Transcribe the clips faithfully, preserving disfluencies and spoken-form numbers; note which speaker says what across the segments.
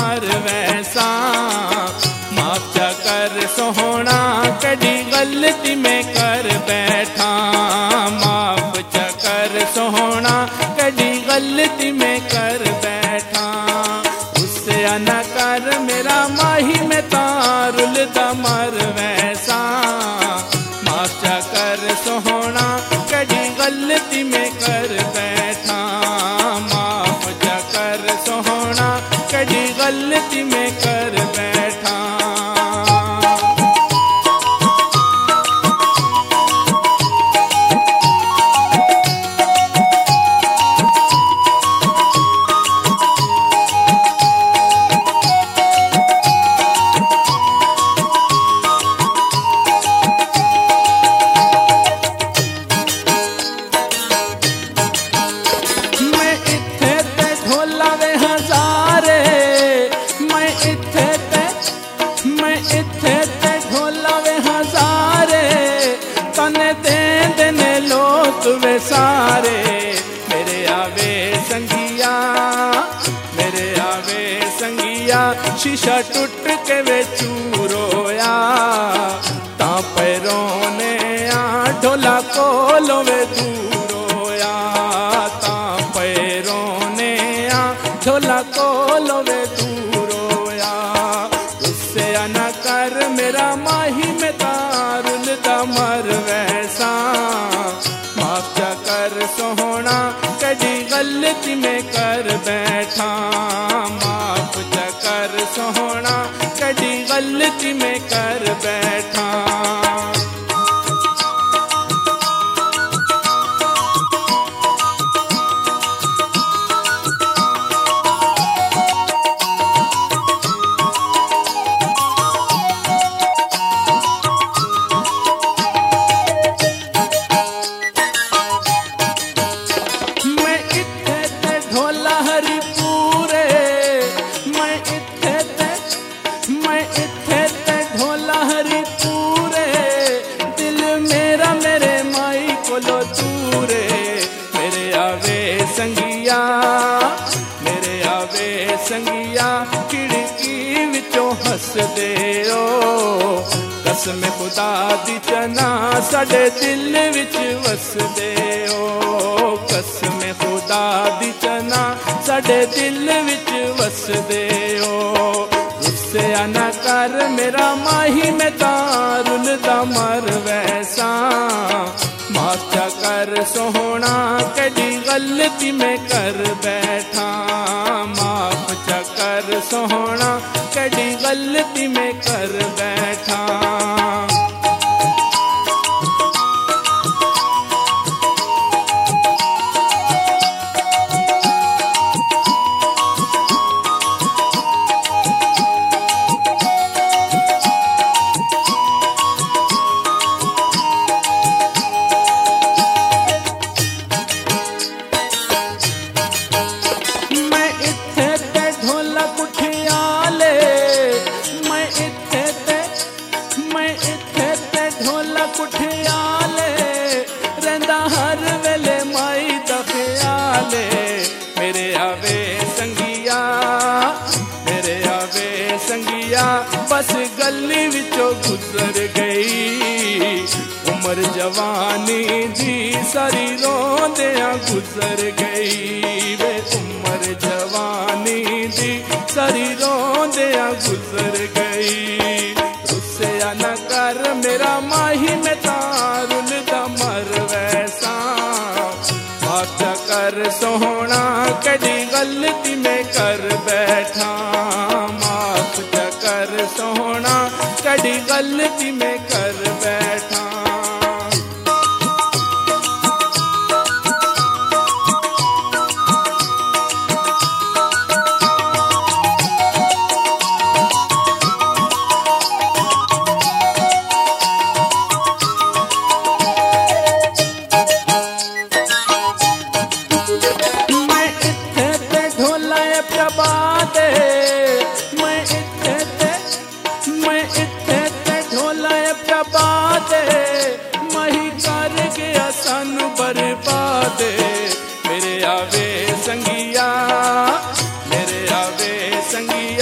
Speaker 1: मर वैसा। माफ चा कर सोहना कड़ी गलती में कर बैठा। माफ चा कर सोहना कड़ी गलती में कर बैठा। उससे न कर मेरा माही में तारुल दा मर वैसा। माफ चा कर सोहना कड़ी गलती में कर बैठा। माफ चा कर सोहना कड़ी गलती में कर बैठा। वे सारे मेरे आवे संगिया, मेरे आवे संगिया। शीशा टूट के वे चूरोया ता पैरों ने आ ढोला कोलो वे दूरोया। ता पैरों ने आ ढोला कोलो वे दूरोया। उससे न कर मेरा माही में तारुल दा मर वैसा। माफ चा कर सोहना कड़ी गलती में कर बैठा। माफ चा कर सोहना कड़ी गलती में कर बैठा। संगिया मेरे आवे संगिया खिड़की विचों हस दे ओ। कसम खुदा दी चना साडे दिल विच वस दे ओ। कसम खुदा दी चना साडे दिल विच वस दे ओ। उससे न कर मेरा माही में तारुल दा मर वैसा। माफ चा कर सोहना कड़ी गलती में कर बैठा। माफ चा कर सोहना कड़ी गलती में कर बैठा। मेरे आवे संगिया, मेरे आवे संगिया। बस गली विचों गुजर गई उम्र जवानी दी सारी रोंदियां गुजर गई। वे उम्र जवानी दी सारी रोंदियां गुजर गई। रुस्से न कर मेरा माही में तारुल दा मर वैसा। माफ चा कर सोहना कड़ी गलती में कर बैठा। माफ चा कर सोहना कड़ी गलती में कर बैठा। मैं इत्थे ते ढोला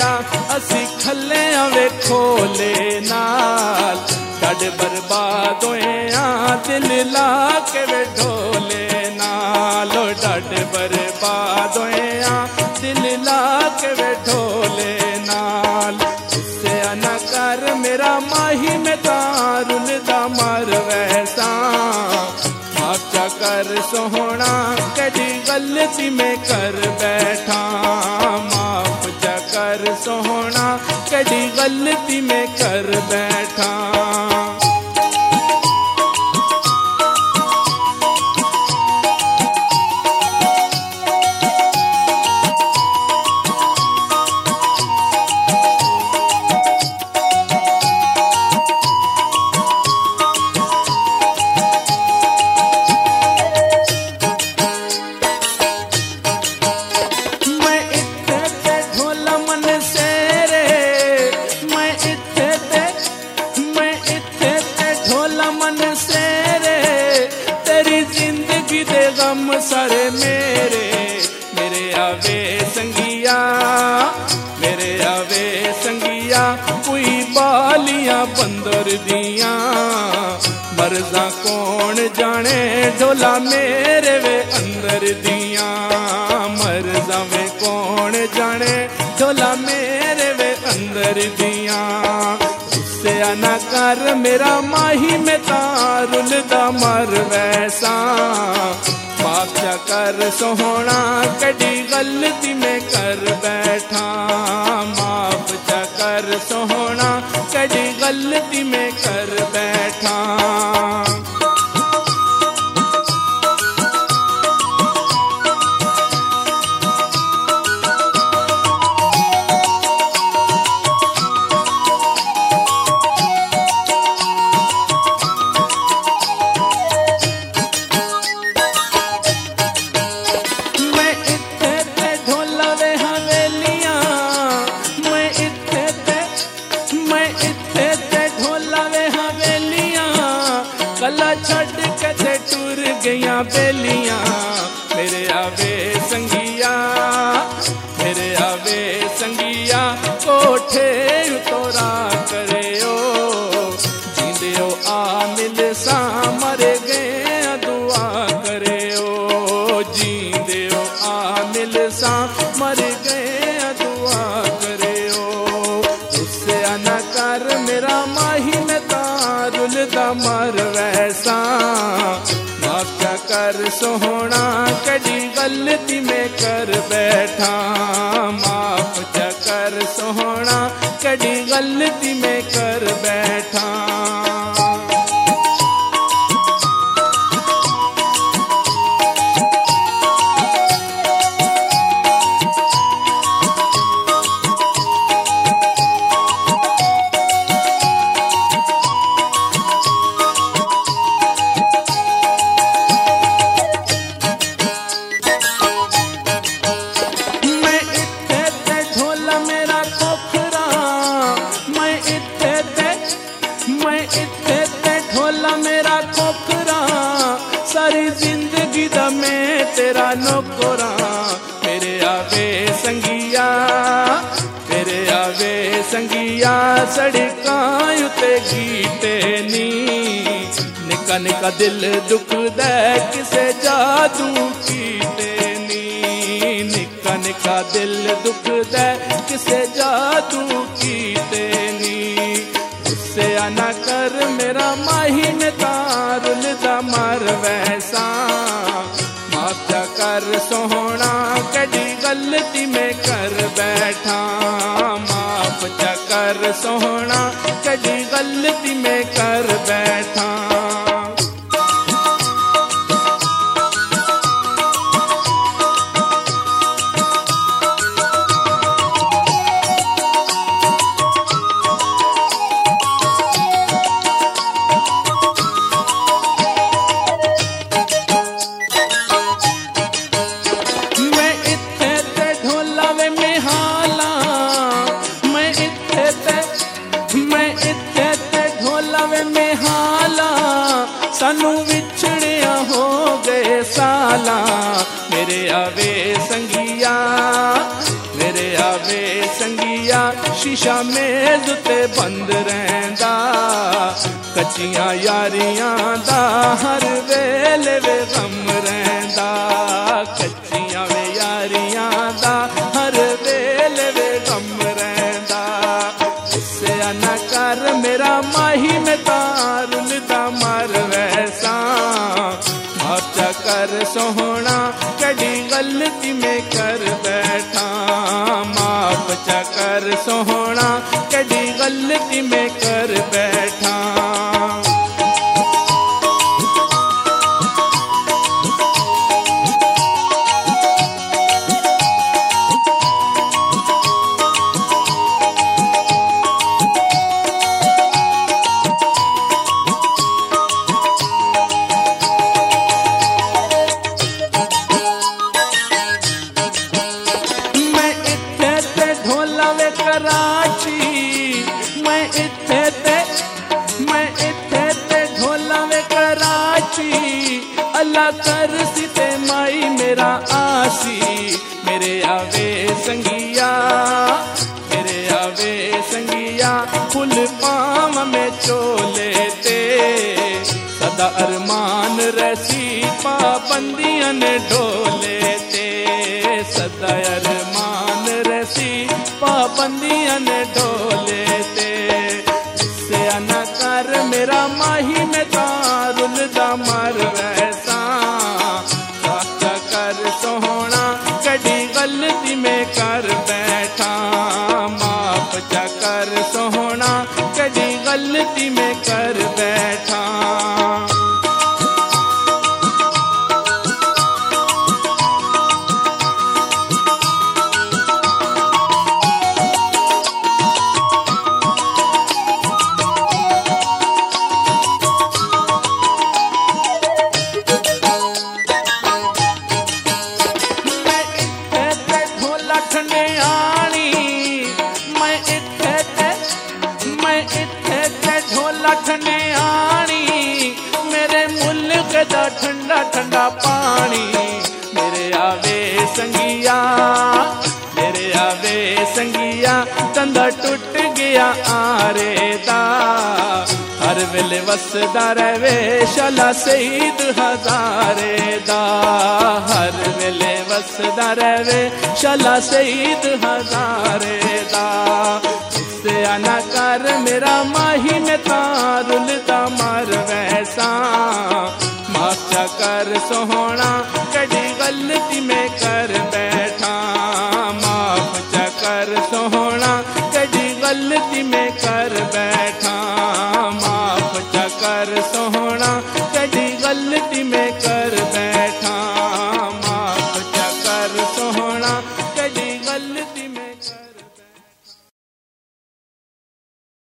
Speaker 1: संगिया असी खले वे खोले नाल डड बर्बाद होए आ दिल ला के वे ढोले नाल डड बर्बाद होए आ दिल ला के वे ढोले नाल उससे न कर मेरा माही में तारुल दा मर वैसा माफ कर सोहना कड़ी गलती में कर बैठा माफ कर सोहना कड़ी गलती में कर बैठा गम सारे मेरे मेरे आवे संगिया मेरे आवे संगिया कोई बालियां बंदर दिया मर्जा कौन जाने ढोला मेरे वे अंदर दिया मर्जा वे कौन जाने ढोला मेरे वे अंदर दिया उससे आना कर मेरा माही में तारुल दा मर वैसा माफ कर सोहना कड़ी गलती में कर बैठा माफ कर सोहना कड़ी गलती में कर बैठा छड़ के ते टुर गया बेलियां मेरे आवे संगिया मेरे आवे संगिया कोठे उतोरा करे ओ जिंदे ओ आ मिल सा मरे गए दुआ करे ओ जिंदे ओ आ मिल सा मरे गए दुआ करे ओ उससे आना कर मेरा माही में तारुल दा मर वैसा माफ कर सोहना कड़ी गलती में कर बैठा माफ कर सोहना कड़ी गलती में कर बैठा सारी जिंदगी दा मैं तेरा नौकरा मेरे आवे संगिया मेरे आवे संगिया सड़कां उते गीते नी निका निका दिल दुख दे किसे जादू कीते नी निका निका दिल दुख दे किसे जादू कीते नी उससे आना कर मेरा माही में तारुल दा मर वैसा माफ कर सोहना कड़ी गलती में कर बैठा माफ कर सोहना कड़ी गलती में कर बैठा संगिया शीशा मेज ते बंद रहंदा कच्चियां यारियां दा हर वेले वे गम रहंदा कच्चियां वे यारियां दा हर वेले वे गम रहंदा इससे न कर मेरा माही में तारुल दा मर वैसा माफ कर सोहना कड़ी गलती में कर बैठा माफ कर सोहना कड़ी गलती में कर बैठा कराची मैं इत्थे ते मैं इत्थे ते ढोला वे कराची अल्लाह कर सी ते माई मेरा आसी मेरे आवे संगिया मेरे आवे संगिया फुल पाम में चोले ते सदा अरमान रसी पाबंदियां ने ढोले ते सदा अरमान रसी पाबंदियां ने ढोले ते से न कर मेरा माही में तारुल दा मर वैसा माफ कर सोहना कड़ी गलती में कर बैठा माफ कर सोहना कड़ी गलती में कर बैठा मेरे मुल्क दा ठंडा ठंडा पानी मेरे आवे संगिया मेरे आवे संगिया तंदा टूट गया आरे दा हर वेले वसदा रहे शाला सईद हजारे दा हर वेले वसदा रहे शाला सईद हजारे दा से न कर मेरा माही में तारुल दा मर वैसा माफ कर सोहना कड़ी गलती में कर बैठा माफ कर सोहना कड़ी गलती में कर बैठा माफ कर सोहना कड़ी गलती